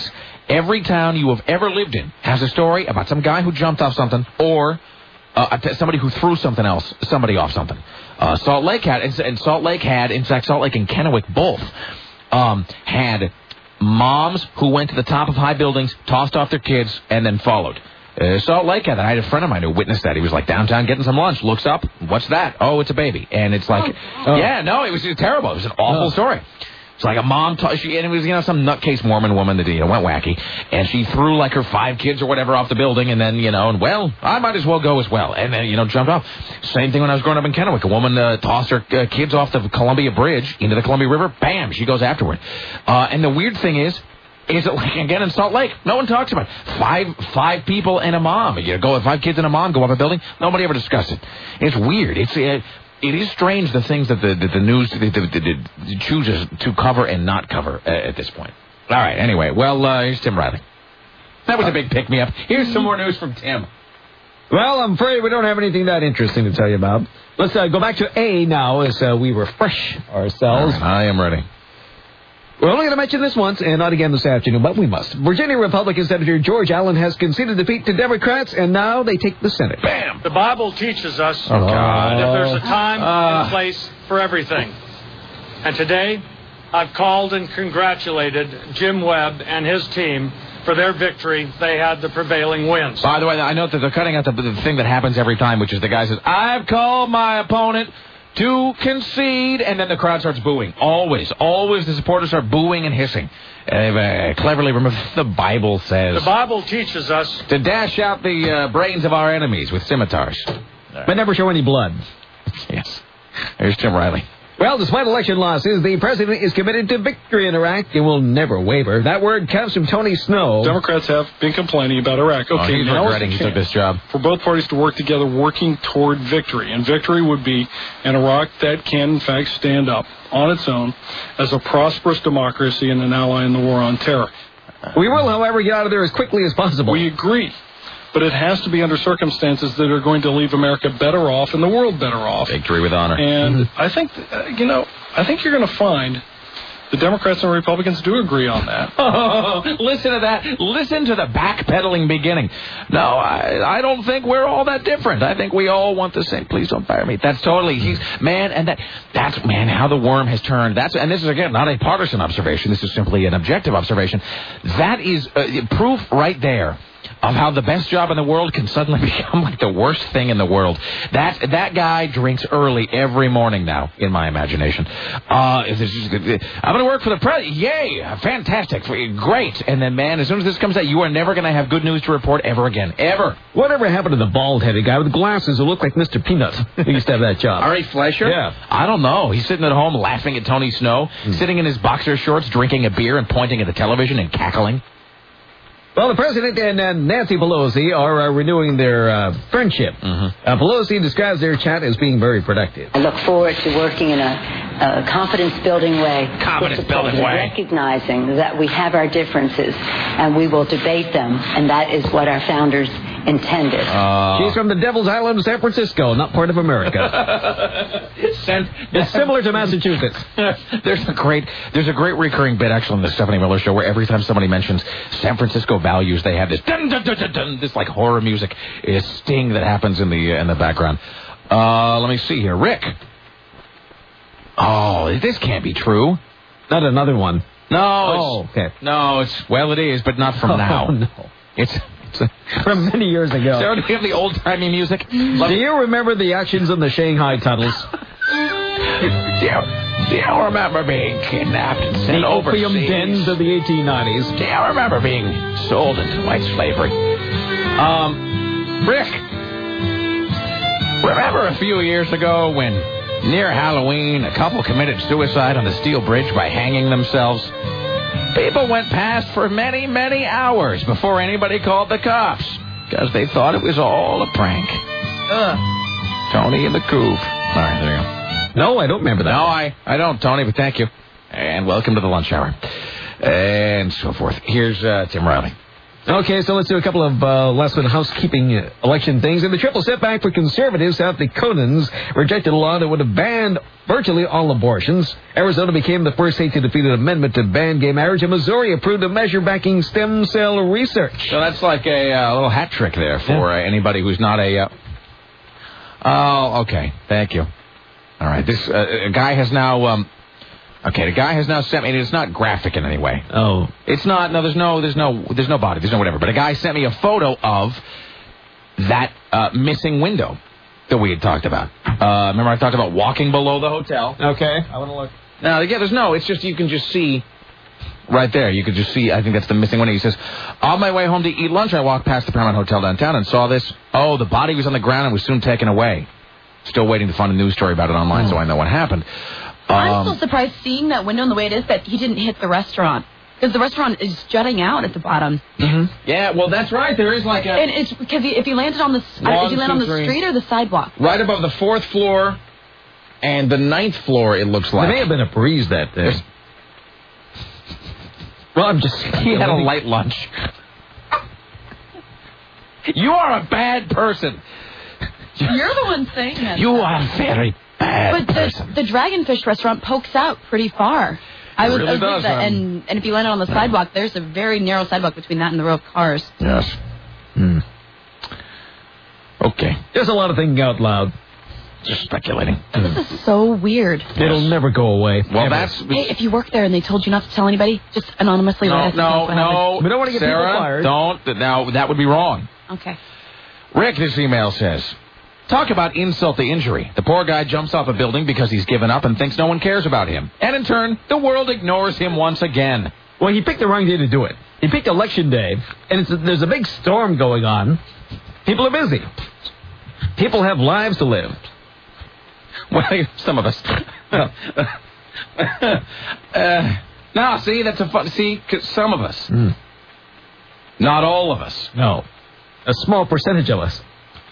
Every town you have ever lived in has a story about some guy who jumped off something or uh, somebody who threw something else, somebody off something. Uh, Salt Lake had, and Salt Lake had, in fact, Salt Lake and Kennewick both um, had moms who went to the top of high buildings, tossed off their kids, and then followed. Uh, Salt Lake had that. I had a friend of mine who witnessed that. He was like downtown getting some lunch, looks up, what's that? Oh, it's a baby. And it's like, oh. yeah, no, it was, it was terrible. It was an awful oh. story. It's like a mom, t- she, and it was, you know, some nutcase Mormon woman that, you know, went wacky, and she threw, like, her five kids or whatever off the building, and then, you know, and, well, I might as well go as well, and then, you know, jumped off. Same thing when I was growing up in Kennewick. A woman uh, tossed her uh, kids off the Columbia Bridge into the Columbia River, bam, she goes afterward. Uh, and the weird thing is, is it like, again, in Salt Lake, no one talks about it. Five, five people and a mom. You go, five kids and a mom go up a building, nobody ever discussed it. It's weird. It's... Uh, It is strange the things that the, that the news the, the, the, the chooses to cover and not cover uh, at this point. All right, anyway, well, uh, here's Tim Riley. That was a big pick-me-up. Here's some more news from Tim. Well, I'm afraid we don't have anything that interesting to tell you about. Let's uh, go back to A now as uh, we refresh ourselves. Right, I am ready. We're only going to mention this once, and not again this afternoon, but we must. Virginia Republican Senator George Allen has conceded defeat to Democrats, and now they take the Senate. Bam! The Bible teaches us oh, God. that there's a time uh. and place for everything. And today, I've called and congratulated Jim Webb and his team for their victory. They had the prevailing winds. By the way, I note that they're cutting out the, the thing that happens every time, which is the guy says, I've called my opponent to concede, and then the crowd starts booing. Always, always the supporters are booing and hissing. Uh, uh, cleverly remember the Bible says. The Bible teaches us to dash out the uh, brains of our enemies with scimitars. Right. But never show any blood. Yes. There's Tim Riley. Well, despite election losses, the president is committed to victory in Iraq and will never waver. That word comes from Tony Snow. Democrats have been complaining about Iraq. Okay, oh, he's now regretting he took this job. For both parties to work together, working toward victory. And victory would be an Iraq that can, in fact, stand up on its own as a prosperous democracy and an ally in the war on terror. We will, however, get out of there as quickly as possible. We agree. But it has to be under circumstances that are going to leave America better off and the world better off. Victory with honor. And mm-hmm. I think, uh, you know, I think you're going to find the Democrats and Republicans do agree on that. Oh, listen to that. Listen to the backpedaling beginning. No, I, I don't think we're all that different. I think we all want the same. Please don't fire me. That's totally, he's, man, and that, that's, man, how the worm has turned. That's, and this is, again, not a partisan observation. This is simply an objective observation. That is uh, proof right there of how the best job in the world can suddenly become like the worst thing in the world. That that guy drinks early every morning now, in my imagination. Uh, if this is, I'm going to work for the president. Yay! Fantastic. Great. And then, man, as soon as this comes out, you are never going to have good news to report ever again. Ever. Whatever happened to the bald-headed guy with glasses who looked like Mister Peanut? He used to have that job. Ari Fleischer? Yeah. I don't know. He's sitting at home laughing at Tony Snow, mm. sitting in his boxer shorts, drinking a beer and pointing at the television and cackling. Well, the president and uh, Nancy Pelosi are uh, renewing their uh, friendship. Mm-hmm. Uh, Pelosi describes their chat as being very productive. I look forward to working in a, a confidence-building way. Confidence-building way. Recognizing that we have our differences, and we will debate them, and that is what our founders intended. Uh, She's from the Devil's Island, San Francisco, not part of America. San- it's similar to Massachusetts. there's a great, there's a great recurring bit actually on the Stephanie Miller Show where every time somebody mentions San Francisco values, they have this dun, dun, dun, dun, dun, this like horror music, is sting that happens in the in the background. Uh, let me see here, Rick. Oh, this can't be true. Not another one. No. Oh, it's, okay. No, it's well, it is, but not from oh, now. No, it's. From many years ago. Sarah, do you have the old-timey music? Love do you remember the actions in the Shanghai tunnels? do, you, do you remember being kidnapped and sent the overseas? The opium dens of the eighteen nineties. Do you remember being sold into white slavery? Um, Rick, remember a few years ago when, near Halloween, a couple committed suicide on the steel bridge by hanging themselves? People went past for many, many hours before anybody called the cops because they thought it was all a prank. Uh. Tony and the Coop. All right, there you go. No, I don't remember that. No, I, I don't, Tony, but thank you. And welcome to the lunch hour. And so forth. Here's uh, Tim Riley. Okay, so let's do a couple of uh, last-minute housekeeping uh, election things. In the triple setback for conservatives, South Dakotans rejected a law that would have banned virtually all abortions. Arizona became the first state to defeat an amendment to ban gay marriage, and Missouri approved a measure backing stem cell research. So that's like a uh, little hat trick there for uh, anybody who's not a... Uh... Oh, okay. Thank you. All right. This uh, a guy has now... Um... Okay, the guy has now sent me. It's not graphic in any way. Oh, it's not. No, there's no. There's no. There's no body. There's no whatever. But a guy sent me a photo of that uh, missing window that we had talked about. Uh, remember, I talked about walking below the hotel. Okay, I want to look. Now, yeah, there's no. It's just you can just see right there. You could just see. I think that's the missing window. He says, on my way home to eat lunch, I walked past the Paramount Hotel downtown and saw this. Oh, the body was on the ground and was soon taken away. Still waiting to find a news story about it online, oh. so I know what happened. I'm Um, still surprised seeing that window and the way it is that he didn't hit the restaurant. Because the restaurant is jutting out at the bottom. Mm-hmm. Yeah, well, that's right. There is like a... And it's because if you landed on the... One, did you land two, on the three. street or the sidewalk? Right above the fourth floor and the ninth floor, it looks like. There may have been a breeze that day. Well, I'm just... He had a light lunch. You are a bad person. You're the one saying that. You are very bad But person. the, the Dragonfish restaurant pokes out pretty far. I It was, really I was does, that, um, and and if you landed on the sidewalk, there's a very narrow sidewalk between that and the row of cars. Yes. Hmm. Okay. There's a lot of thinking out loud. Just speculating. This is so weird. It'll never go away. Well, Ever. that's... Hey, if you work there and they told you not to tell anybody, just anonymously No, let us know no, what no. happened. We don't want to get Sarah, people fired. Don't. Now, that would be wrong. Okay. Rick, this email says, talk about insult to injury. The poor guy jumps off a building because he's given up and thinks no one cares about him. And in turn, the world ignores him once again. Well, he picked the wrong day to do it. He picked election day, and it's a, there's a big storm going on. People are busy. People have lives to live. Well, some of us. uh, now, see, that's a fun... See, 'cause some of us. Mm. Not all of us. No. A small percentage of us.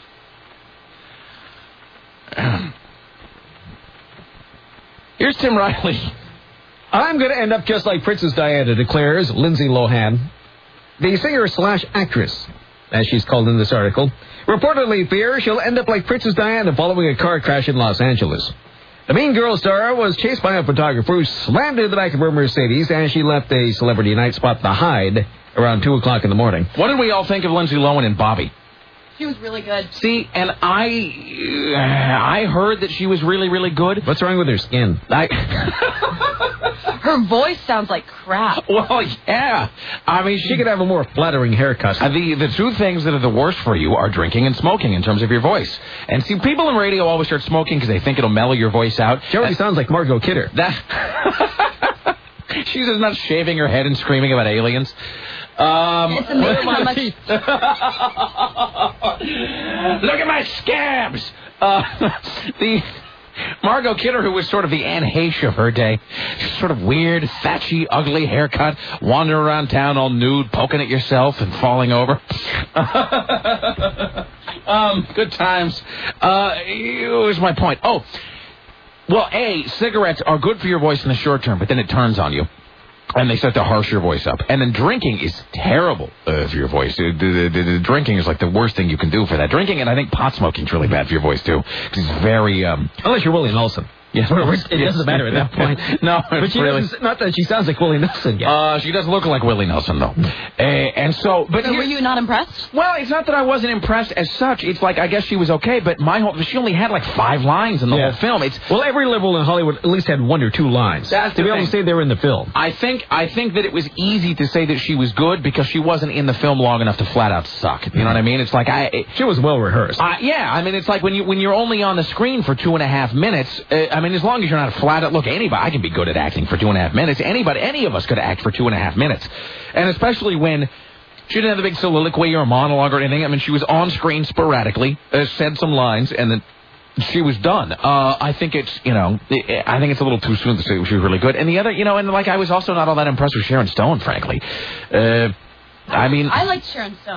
Here's Tim Riley. I'm going to end up just like Princess Diana, declares Lindsay Lohan. The singer slash actress, as she's called in this article, reportedly fears she'll end up like Princess Diana following a car crash in Los Angeles. The Mean Girl star was chased by a photographer who slammed into the back of her Mercedes as she left a celebrity night spot to hide around two o'clock in the morning. What did we all think of Lindsay Lohan and Bobby? She was really good. See, and I uh, I heard that she was really, really good. What's wrong with her skin? I... Her voice sounds like crap. Well, yeah. I mean, she, She could have a more flattering haircut. Uh, the the two things that are the worst for you are drinking and smoking in terms of your voice. And see, people in radio always start smoking because they think it'll mellow your voice out. She already uh, sounds like Margot Kidder. That she's just not shaving her head and screaming about aliens. Um, It's amazing how much... Look at my scabs. Uh, the Margot Kidder, who was sort of the Anne Heche of her day, sort of weird, thatchy, ugly haircut, wandering around town all nude, poking at yourself and falling over. um, good times. Uh, here's my point. Oh, well, A, cigarettes are good for your voice in the short term, but then it turns on you. And they start to harsh your voice up. And then drinking is terrible uh, for your voice. The, the, the, the drinking is like the worst thing you can do for that. Drinking, and I think pot smoking is really bad for your voice, too. Because it's very... Um, Unless you're Willie Nelson. Yeah, it doesn't matter at that point. No, but she really. doesn't, not that she sounds like Willie Nelson yet. Uh, she doesn't look like Willie Nelson, though. uh, and so... but So were you not impressed? Well, it's not that I wasn't impressed as such. It's like, I guess she was okay, but my whole... She only had like five lines in the Yeah. whole film. It's Well, every liberal in Hollywood at least had one or two lines. That's to the be able thing. to say they were in the film. I think I think that it was easy to say that she was good because she wasn't in the film long enough to flat out suck. You know what I mean? It's like I... It, She was well rehearsed. Uh, yeah, I mean, it's like when, you, when you're only on the screen for two and a half minutes, uh, I mean, as long as you're not flat out, look, anybody, I can be good at acting for two and a half minutes. Anybody, any of us could act for two and a half minutes. And especially when she didn't have the big soliloquy or monologue or anything. I mean, she was on screen sporadically, uh, said some lines, and then she was done. Uh, I think it's, you know, I think it's a little too soon to say she was really good. And the other, you know, and like I was also not all that impressed with Sharon Stone, frankly. Uh, I mean... I liked Sharon Stone.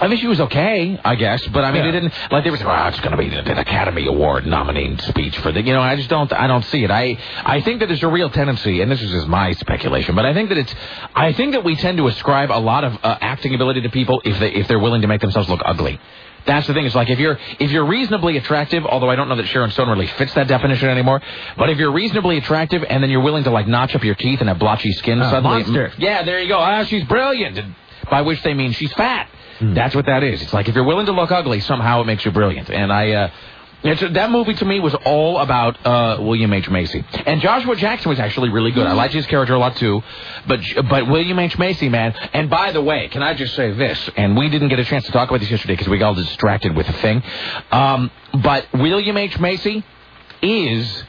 I mean, she was okay, I guess, but I mean, Yeah. it didn't, like, they were saying, oh, it's going to be an Academy Award nominating speech for the, you know, I just don't, I don't see it. I, I think that there's a real tendency, and this is just my speculation, but I think that it's, I think that we tend to ascribe a lot of uh, acting ability to people if they, if they're willing to make themselves look ugly. That's the thing. It's like if you're if you're reasonably attractive, although I don't know that Sharon Stone really fits that definition anymore, but if you're reasonably attractive and then you're willing to like notch up your teeth and have blotchy skin Uh, suddenly, monster. yeah, there you go. Ah, she's brilliant. And by which they mean she's fat. Hmm. That's what that is. It's like if you're willing to look ugly, somehow it makes you brilliant. And I, uh, it's, that movie to me was all about uh, William H. Macy. And Joshua Jackson was actually really good. I liked his character a lot too. But but William H. Macy, man. And by the way, can I just say this? And we didn't get a chance to talk about this yesterday because we got all distracted with the thing. Um, but William H. Macy is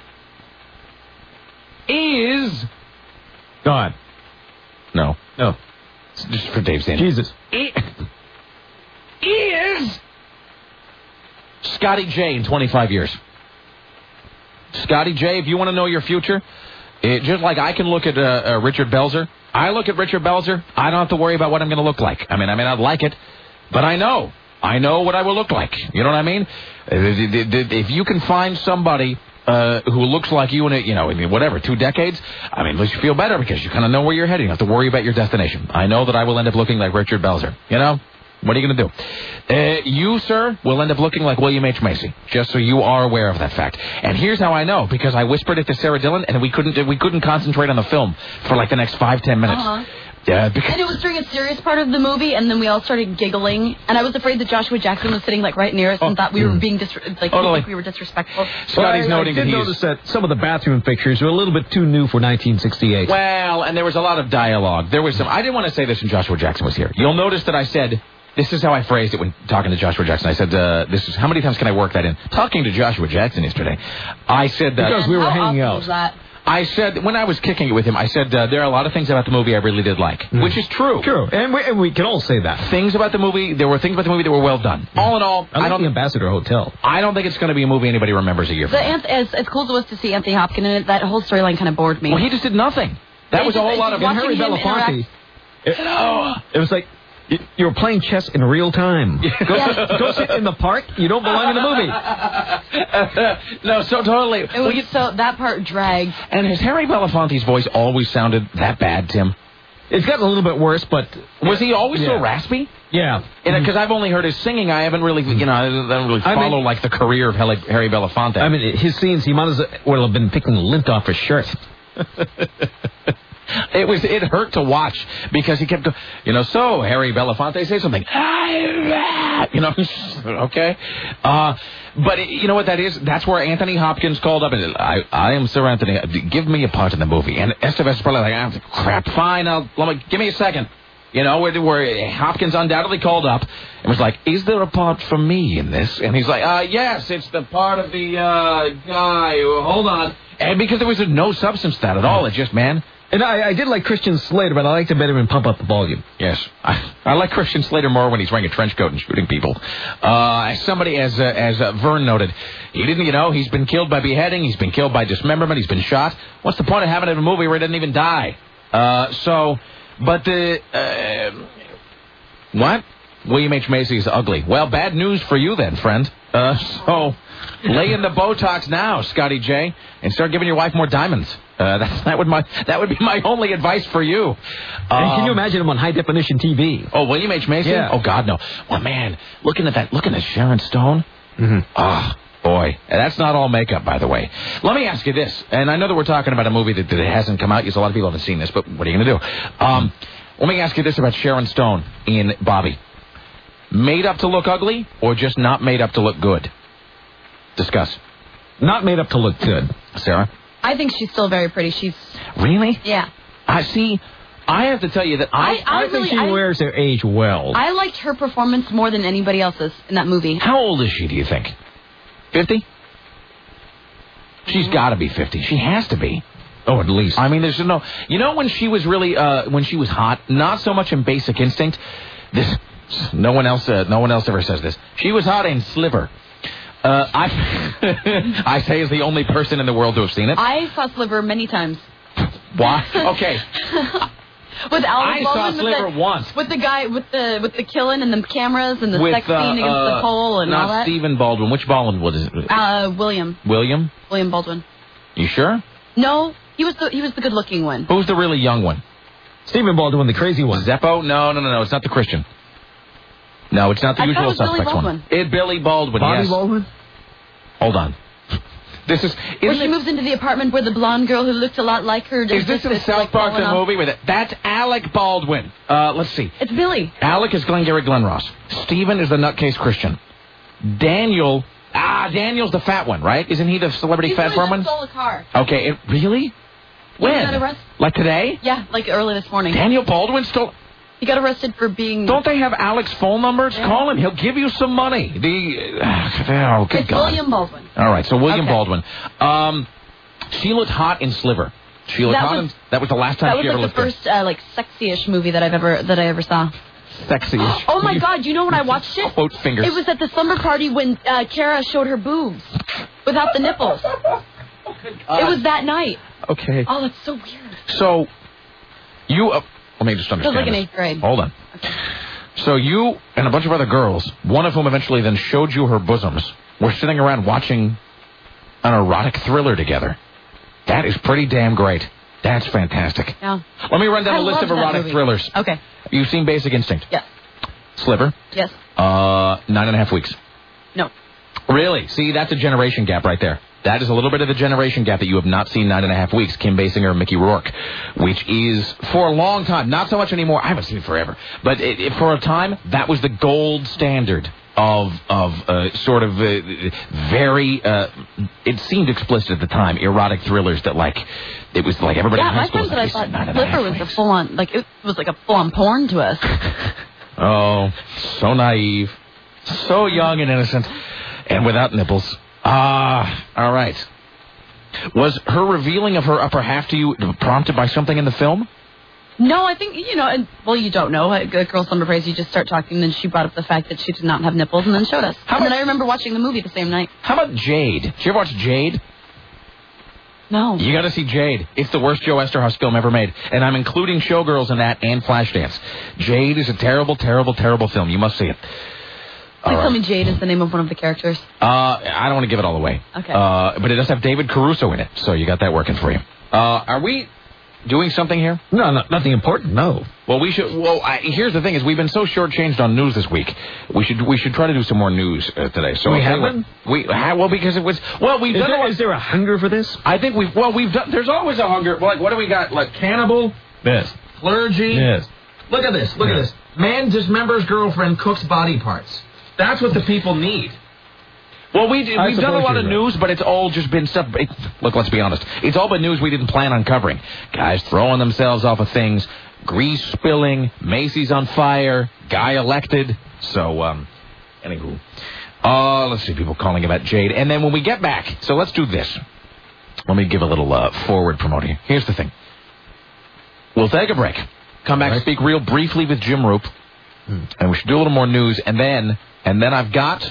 is God. no No. It's just for Dave Sandy. Jesus. Is Scotty J in twenty-five years. Scotty J, if you want to know your future, it, just like I can look at uh, uh, Richard Belzer, I look at Richard Belzer, I don't have to worry about what I'm going to look like. I mean, I may not like it, but I know. I know what I will look like. You know what I mean? If you can find somebody uh, who looks like you in, a, you know, in whatever, two decades, I mean, at least you feel better because you kind of know where you're heading. You don't have to worry about your destination. I know that I will end up looking like Richard Belzer, you know? What are you going to do? Uh, you, sir, will end up looking like William H. Macy, just so you are aware of that fact. And here's how I know, because I whispered it to Sarah Dillon, and we couldn't we couldn't concentrate on the film for like the next five, ten minutes. Uh-huh. Yeah, because And it was during a serious part of the movie, and then we all started giggling, and I was afraid that Joshua Jackson was sitting like right near us and thought we were being dis- like Oh, he like- think we were disrespectful. Scotty's Well, I, noting I did that he's... notice that some of the bathroom pictures were a little bit too new for nineteen sixty-eight. Well, and there was a lot of dialogue. There was some... I didn't want to say this when Joshua Jackson was here. You'll notice that I said... This is how I phrased it when talking to Joshua Jackson. I said, uh, "This is how many times can I work that in?" Talking to Joshua Jackson yesterday, I said that Because we were How hanging awesome out. was that? I said when I was kicking it with him, I said uh, there are a lot of things about the movie I really did like, Mm. which is true. True, and we, and we can all say that. Things about the movie, there were things about the movie that were well done. All in all, I I like don't. the Ambassador Hotel. I don't think it's going to be a movie anybody remembers a year The from now. Anth- as, as cool as it was to see Anthony Hopkins in it, that whole storyline kind of bored me. Well, he just did nothing. That It was a just- whole it lot of. just And Harry watching him Belafonte. It, Hello. it was like you, you were playing chess in real time. Go, Yeah. go sit in the park. You don't belong in the movie. No, so totally. It Well, was you- so that part dragged. and has Harry Belafonte's voice always sounded that bad, Tim? It's gotten a little bit worse, but Was he always so Yeah. raspy? yeah. Because I've only heard his singing, I haven't really, you know, I don't really I follow mean- like the career of Harry Harry Belafonte. I mean, his scenes, he might as well have been picking lint off his shirt. It was it hurt to watch because he kept, go- you know. So Harry Belafonte, say something, you know. Okay, uh, but it, you know what that is? That's where Anthony Hopkins called up and I I am Sir Anthony. Give me a part in the movie. And Estevez is probably like, ah, crap. Fine, I'll let me give me a second. You know, where, where Hopkins undoubtedly called up and was like, "Is there a part for me in this?" And he's like, "Uh, yes, it's the part of the uh, guy. Who, hold on." And because there was no substance to that at all, it just man. And I, I did like Christian Slater, but I liked him better in Pump Up the Volume. Yes, I, I like Christian Slater more when he's wearing a trench coat and shooting people. Uh, as somebody, as uh, as uh, Vern noted, he didn't, you know, he's been killed by beheading, he's been killed by dismemberment, he's been shot. What's the point of having it in a movie where he doesn't even die? Uh, so, but the uh, what? William H. Macy is ugly. Well, bad news for you then, friend. Uh, so lay in the Botox now, Scotty J, and start giving your wife more diamonds. Uh, that, that would my that would be my only advice for you. Um, And can you imagine him on high definition T V? Oh, William H. Macy? Yeah. Oh, God, no. Well, man, looking at that, looking at Sharon Stone. Mm-hmm. Ah, boy. And that's not all makeup, by the way. Let me ask you this, and I know that we're talking about a movie that, that hasn't come out yet, so a lot of people haven't seen this, but what are you going to do? Um, let me ask you this about Sharon Stone in Bobby. Made up to look ugly, or just not made up to look good? Discuss. Not made up to look good. Sarah? I think she's still very pretty. She's Really? yeah. I see. I have to tell you that I... I, I, I think really she I, wears her age well. I liked her performance more than anybody else's in that movie. How old is she, do you think? fifty? She's got to be fifty. She has to be. Oh, at least. I mean, there's no... You know when she was really... Uh, when she was hot, not so much in Basic Instinct. This... No one else uh, no one else ever says this. She was hot in Sliver. Uh, I I say as the only person in the world to have seen it. I saw Sliver many times. Why? Okay. With Alec I saw Baldwin, Sliver with the, once. With the guy, with the with the killing and the cameras and the With, sex uh, scene against uh, the pole and not all that. Stephen Baldwin. Which Baldwin was it? Uh, William. William? William Baldwin. You sure? No, he was the he was the good looking one. Who's the really young one? Stephen Baldwin, the crazy one. Zeppo? No, no, no, no. It's not the Christian. No, it's not the I thought usual it was Billy suspects Baldwin. one. It Billy Baldwin. Bobby yes. Baldwin? Hold on. This is. Where Is she it, moves into the apartment where the blonde girl who looked a lot like her. is this in just, South like, Park falling the off. movie with it? That's Alec Baldwin. Uh, let's see. It's Billy. Alec is Glengarry Glen Ross. Stephen is the nutcase Christian. Daniel. Ah, Daniel's the fat one, right? Isn't he the celebrity He's fat the firm one one? that stole a car. Okay, it, really? He got When? arrested. Like today? Yeah, like early this morning. Daniel Baldwin stole. He got arrested for being. Don't they have Alec's phone numbers? Yeah. Call him. He'll give you some money. The. Uh, oh, good It's God. William Baldwin. All right, so William Okay. Baldwin. Um, she looked hot in Sliver. She looked That hot. was- in, that was the last time That she was ever like looked the first uh, like sexy-ish movie that I've ever that I ever saw. good. Sexy. Oh my God! You know when I watched it? Quote fingers. It was at the slumber party when uh, Kara showed her boobs without the nipples. It was that night. Okay. Oh, that's so weird. So, you. Uh, let me just It was understand. like in this. eighth grade. Hold on. So you and a bunch of other girls, one of whom eventually then showed you her bosoms, were sitting around watching an erotic thriller together. That is pretty damn great. That's fantastic. Yeah. Let me run down I a list loved of that erotic movie. thrillers. Okay. You've seen Basic Instinct. Yes. Sliver. Yes. Uh, nine and a half weeks. No. Really? See, that's a generation gap right there. That is a little bit of the generation gap that you have not seen nine and a half weeks. Kim Basinger and Mickey Rourke, which is for a long time, not so much anymore. I haven't seen it forever, but it, it, for a time, that was the gold standard of of uh, sort of uh, very. Uh, it seemed explicit at the time. Erotic thrillers that like it was like everybody Yeah, in high my school. friends was that I like, thought "Nine and a half Sliver was the weeks." full on like it was like a full on porn to us. Oh, so naive, so young and innocent, and without nipples. Ah, all right. Was her revealing of her upper half to you prompted by something in the film? No, I think, you know, and, well, you don't know. A girl slumber parties, you just start talking, and then she brought up the fact that she did not have nipples, and then showed us. How and then much- I remember watching the movie the same night. How about Jade? Did you ever watch Jade? No. You got to see Jade. It's the worst Joe Esterhaus film ever made, and I'm including Showgirls in that and Flashdance. Jade is a terrible, terrible, terrible film. You must see it. Please All tell right. me Jade is the name of one of the characters. Uh, I don't want to give it all away. Okay. Uh, but it does have David Caruso in it, so you got that working for you. Uh, are we doing something here? No, no, nothing important, no. Well, we should. Well, I, here's the thing: is we've been so shortchanged on news this week. We should we should try to do some more news uh, today. So We I'll tell you haven't? what, We ha- well because it was well we've Is done. there, a- is there a hunger for this? I think we've well we've done. There's always a hunger. Like what do we got? Like cannibal, Yes. clergy. Yes. Look at this. Look Yeah. at this. Man dismembers girlfriend, cooks body parts. That's what the people need. Well, we, I we've done a suppose lot you're of right. news, but it's all just been stuff. It, look, let's be honest. It's all been news we didn't plan on covering. Guys throwing themselves off of things, grease spilling, Macy's on fire, guy elected. So, um, anywho. Uh, let's see, people calling about Jade. And then when we get back, so let's do this. Let me give a little uh, forward promote here. Here's the thing. We'll take a break. Come back, Right. speak real briefly with Jim Roop. Hmm. And we should do a little more news. And then, and then I've got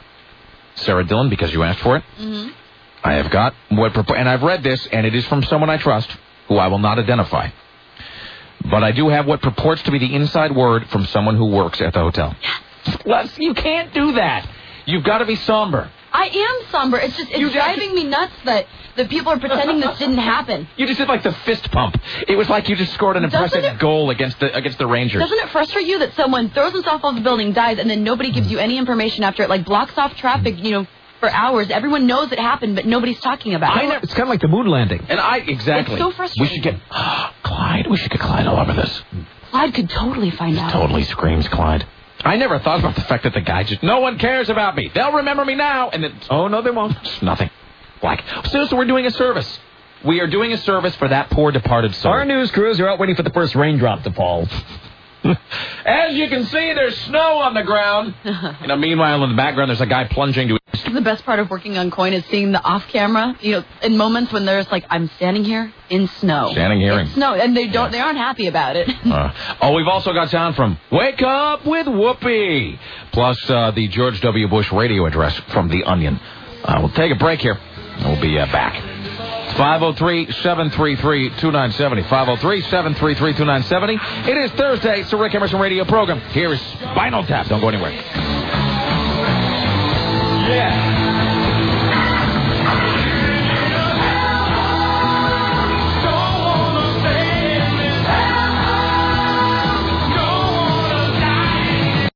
Sarah Dillon, because you asked for it. Mm-hmm. I have got what, purpo- and I've read this, and it is from someone I trust, who I will not identify. But I do have what purports to be the inside word from someone who works at the hotel. Les, you can't do that. You've got to be somber. I am somber. It's just, it's driving me nuts that, that people are pretending this didn't happen. You just did like the fist pump. It was like you just scored an Doesn't impressive it- goal against the against the Rangers. Doesn't it frustrate you that someone throws himself off the building, dies, and then nobody gives you any information after it, like blocks off traffic, you know, for hours? Everyone knows it happened, but nobody's talking about I it. never- It's kind of like the moon landing. And I exactly. It's so We frustrating. should get Clyde. We should get Clyde all over this. Clyde could totally find out. Totally screams Clyde. I never thought about the fact that the guy just, no one cares about me. They'll remember me now. And then, Oh, no, they won't. just nothing. Like, so, so we're doing a service. We are doing a service for that poor departed soul. Our news crews are out waiting for the first raindrop to fall. As you can see, there's snow on the ground. You know, meanwhile, in the background, there's a guy plunging to The best part of working on Coin is seeing the off camera, you know, in moments when there's like, I'm standing here in snow. Standing here in- in snow. And they don't, they aren't happy about it. Uh, oh, we've also got sound from Wake Up with Whoopi, plus uh, the George W. Bush radio address from The Onion. Uh, we'll take a break here, and we'll be uh, back. five oh three, seven three three, two nine seven oh. five oh three, seven three three, two nine seven oh. It is Thursday. It's the Rick Emerson radio program. Here is Spinal Tap. Don't go anywhere.